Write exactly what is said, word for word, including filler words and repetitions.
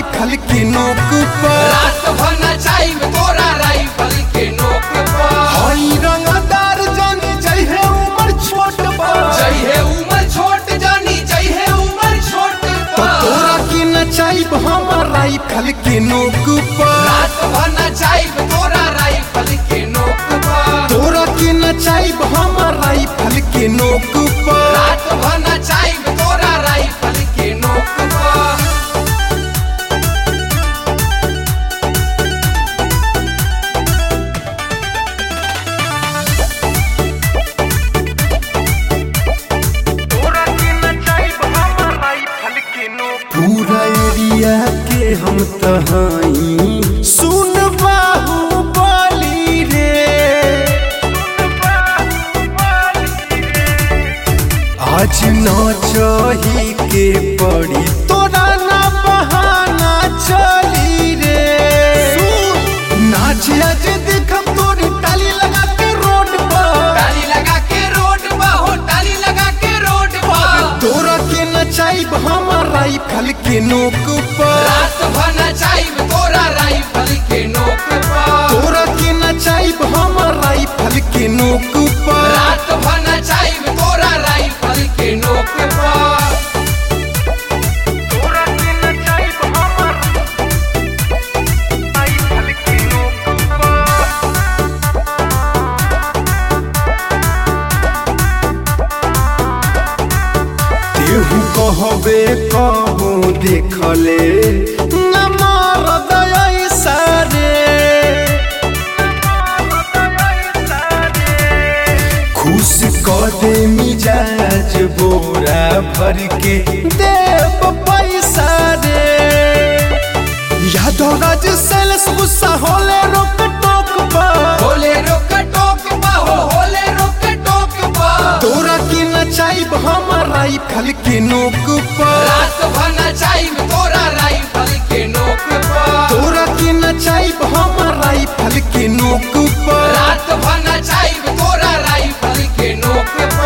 Rifle के नोक पर रात भर नचाइब तोरा राइफल के नोक पर। हई रंगदार जानी जय है उमर छोट बा जय है उमर छोट जानी जय है उमर छोट तो पर। तोरा के नचाइब हम राइफल के नोक पर रात भर नचाइब तोरा राइफल के नोक पर। तोरा के नचाइब हम राइफल के नोक पर रात भर नचाइब तोरा राइफल के नोक पर। पूरा एरिया के हम तहाई सुन बाहुबली रे आज नाचही के पड़ी तोरा ना बहाना चली रे नाच आज देखम तोरी ताली लगा के रोड पर ताली लगा के रोड पर हो ताली लगा के रोड पर। तोरा के नचाइब हम राइफल के नोक पर रात भर नचाइब तोरा राइफल के नोक पर। तोरा के नचाइब हम राइफल के नोक पर रात भर नचाइब तोरा राइफल के नोक पर। तेहू कहबे कहू देखले न मारद ऐसा रे खुश कर दे मिजाज बोरा भर के देव पैसा रे यादव राज सेल्स गुस्सा होले रोक टोक पर होले रोक टोक पा हो होले रोक टोक पा। तोरा के नचाइब हम राइफल के नोक पर रात भर नचाइब तोरा राइफल के नोक पर। तोरा के नचाइब हम राइफल के नोक पर रात भर नचाइब तोरा राइफल के नोक पर।